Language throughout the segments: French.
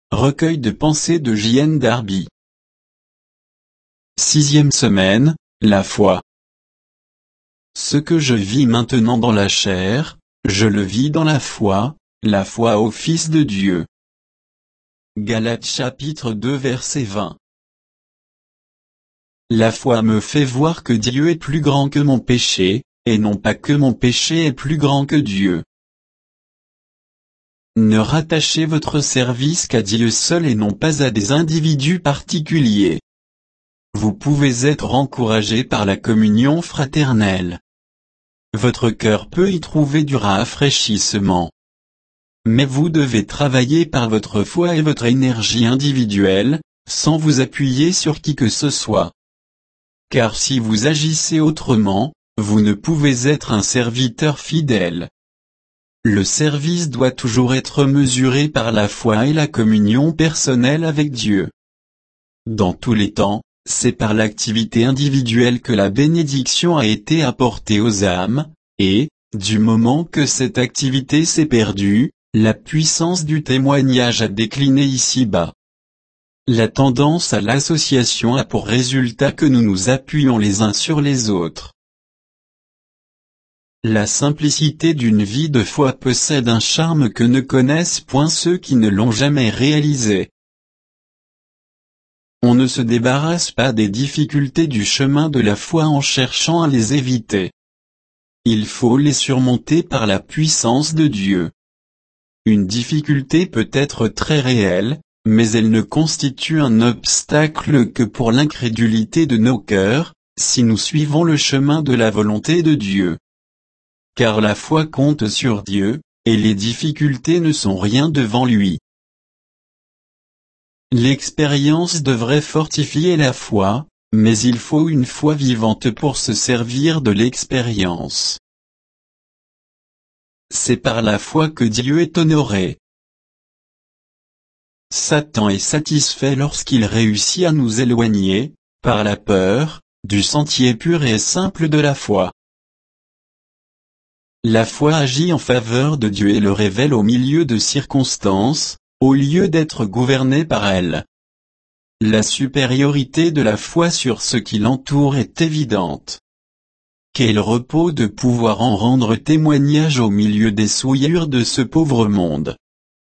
recueil de pensées de J.N. Darby. 6e semaine, la foi. Ce que je vis maintenant dans la chair, je le vis dans la foi au Fils de Dieu. Galates chapitre 2 verset 20. La foi me fait voir que Dieu est plus grand que mon péché, et non pas que mon péché est plus grand que Dieu. Ne rattachez votre service qu'à Dieu seul et non pas à des individus particuliers. Vous pouvez être encouragé par la communion fraternelle. Votre cœur peut y trouver du rafraîchissement. Mais vous devez travailler par votre foi et votre énergie individuelle, sans vous appuyer sur qui que ce soit. Car si vous agissez autrement, vous ne pouvez être un serviteur fidèle. Le service doit toujours être mesuré par la foi et la communion personnelle avec Dieu. Dans tous les temps, c'est par l'activité individuelle que la bénédiction a été apportée aux âmes, et, du moment que cette activité s'est perdue, la puissance du témoignage a décliné ici-bas. La tendance à l'association a pour résultat que nous nous appuyons les uns sur les autres. La simplicité d'une vie de foi possède un charme que ne connaissent point ceux qui ne l'ont jamais réalisé. On ne se débarrasse pas des difficultés du chemin de la foi en cherchant à les éviter. Il faut les surmonter par la puissance de Dieu. Une difficulté peut être très réelle, mais elle ne constitue un obstacle que pour l'incrédulité de nos cœurs, si nous suivons le chemin de la volonté de Dieu. Car la foi compte sur Dieu, et les difficultés ne sont rien devant lui. L'expérience devrait fortifier la foi, mais il faut une foi vivante pour se servir de l'expérience. C'est par la foi que Dieu est honoré. Satan est satisfait lorsqu'il réussit à nous éloigner, par la peur, du sentier pur et simple de la foi. La foi agit en faveur de Dieu et le révèle au milieu de circonstances, au lieu d'être gouvernée par elle. La supériorité de la foi sur ce qui l'entoure est évidente. Quel repos de pouvoir en rendre témoignage au milieu des souillures de ce pauvre monde.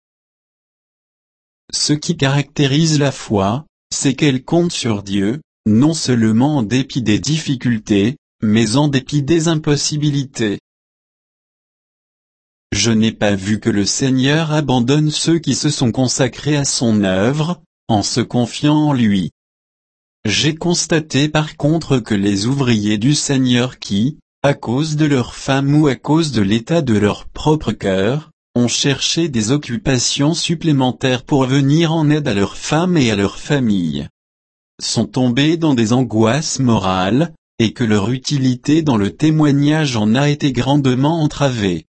Ce qui caractérise la foi, c'est qu'elle compte sur Dieu, non seulement en dépit des difficultés, mais en dépit des impossibilités. Je n'ai pas vu que le Seigneur abandonne ceux qui se sont consacrés à son œuvre, en se confiant en lui. J'ai constaté par contre que les ouvriers du Seigneur qui, à cause de leur femme ou à cause de l'état de leur propre cœur, ont cherché des occupations supplémentaires pour venir en aide à leurs femmes et à leurs familles, sont tombés dans des angoisses morales, et que leur utilité dans le témoignage en a été grandement entravée.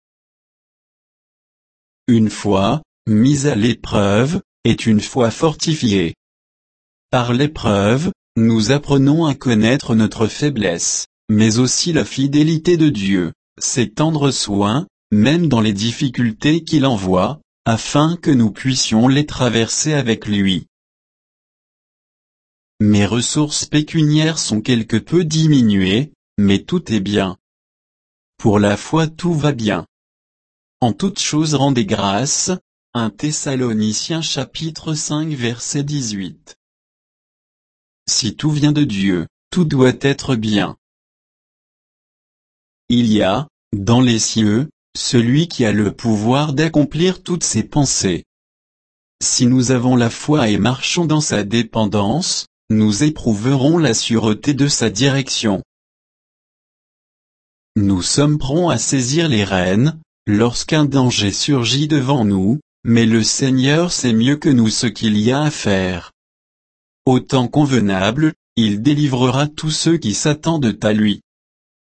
Une foi, mise à l'épreuve, est une foi fortifiée. Par l'épreuve, nous apprenons à connaître notre faiblesse, mais aussi la fidélité de Dieu, ses tendres soins, même dans les difficultés qu'il envoie, afin que nous puissions les traverser avec lui. Mes ressources pécuniaires sont quelque peu diminuées, mais tout est bien. Pour la foi tout va bien. En toutes choses rendez grâce, 1 Thessaloniciens chapitre 5 verset 18. Si tout vient de Dieu, tout doit être bien. Il y a, dans les cieux, celui qui a le pouvoir d'accomplir toutes ses pensées. Si nous avons la foi et marchons dans sa dépendance, nous éprouverons la sûreté de sa direction. Nous sommes prompts à saisir les rênes, lorsqu'un danger surgit devant nous, mais le Seigneur sait mieux que nous ce qu'il y a à faire. Au temps convenable, il délivrera tous ceux qui s'attendent à lui.